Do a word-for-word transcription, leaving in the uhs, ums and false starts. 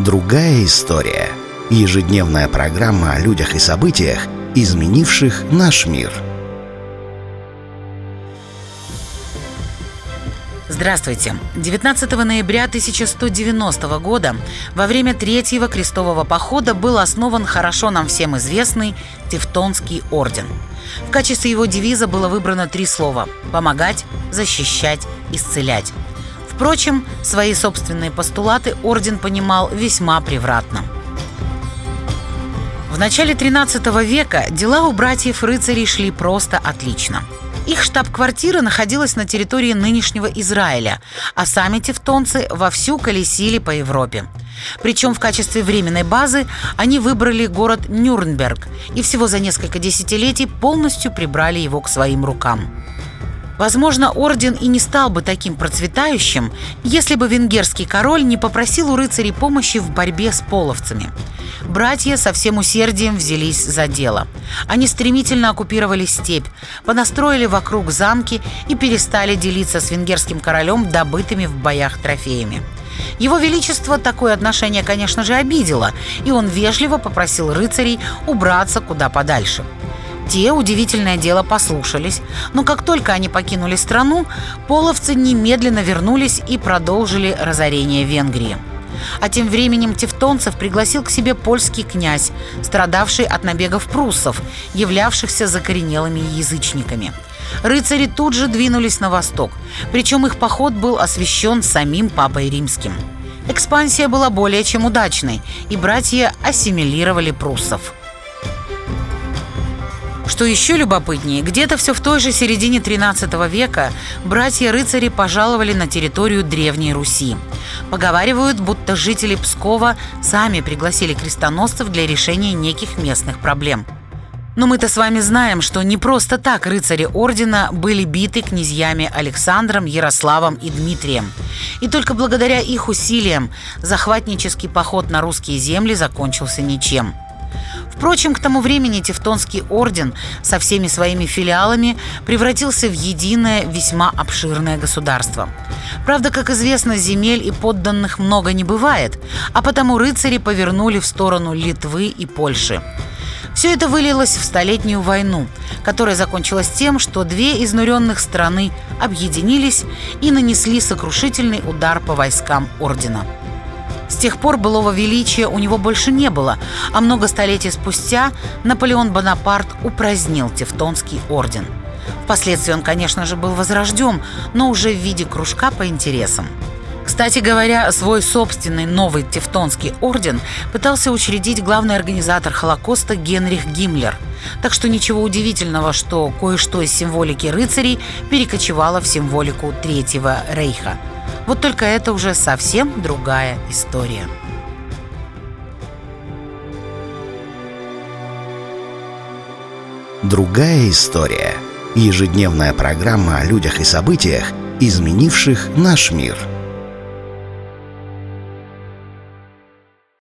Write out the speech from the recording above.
Другая история. Ежедневная программа о людях и событиях, изменивших наш мир. Здравствуйте! девятнадцатого ноября тысяча сто девяностого года во время Третьего крестового похода был основан хорошо нам всем известный Тевтонский орден. В качестве его девиза было выбрано три слова – помогать, защищать, исцелять. Впрочем, свои собственные постулаты орден понимал весьма превратно. В начале тринадцатого века дела у братьев-рыцарей шли просто отлично. Их штаб-квартира находилась на территории нынешнего Израиля, а сами тевтонцы вовсю колесили по Европе. Причем в качестве временной базы они выбрали город Нюрнберг и всего за несколько десятилетий полностью прибрали его к своим рукам. Возможно, орден и не стал бы таким процветающим, если бы венгерский король не попросил у рыцарей помощи в борьбе с половцами. Братья со всем усердием взялись за дело. Они стремительно оккупировали степь, понастроили вокруг замки и перестали делиться с венгерским королем добытыми в боях трофеями. Его Величество такое отношение, конечно же, обидело, и он вежливо попросил рыцарей убраться куда подальше. Те, удивительное дело, послушались, но как только они покинули страну, половцы немедленно вернулись и продолжили разорение Венгрии. А тем временем тевтонцев пригласил к себе польский князь, страдавший от набегов пруссов, являвшихся закоренелыми язычниками. Рыцари тут же двинулись на восток, причем их поход был освящен самим Папой Римским. Экспансия была более чем удачной, и братья ассимилировали пруссов. Что еще любопытнее, где-то все в той же середине тринадцатого века братья-рыцари пожаловали на территорию Древней Руси. Поговаривают, будто жители Пскова сами пригласили крестоносцев для решения неких местных проблем. Но мы-то с вами знаем, что не просто так рыцари ордена были биты князьями Александром, Ярославом и Дмитрием. И только благодаря их усилиям захватнический поход на русские земли закончился ничем. Впрочем, к тому времени Тевтонский орден со всеми своими филиалами превратился в единое, весьма обширное государство. Правда, как известно, земель и подданных много не бывает, а потому рыцари повернули в сторону Литвы и Польши. Все это вылилось в Столетнюю войну, которая закончилась тем, что две изнуренных страны объединились и нанесли сокрушительный удар по войскам ордена. С тех пор былого величия у него больше не было, а много столетий спустя Наполеон Бонапарт упразднил Тевтонский орден. Впоследствии он, конечно же, был возрожден, но уже в виде кружка по интересам. Кстати говоря, свой собственный новый Тевтонский орден пытался учредить главный организатор Холокоста Генрих Гиммлер. Так что ничего удивительного, что кое-что из символики рыцарей перекочевало в символику Третьего Рейха. Вот только это уже совсем другая история. Другая история. Ежедневная программа о людях и событиях, изменивших наш мир.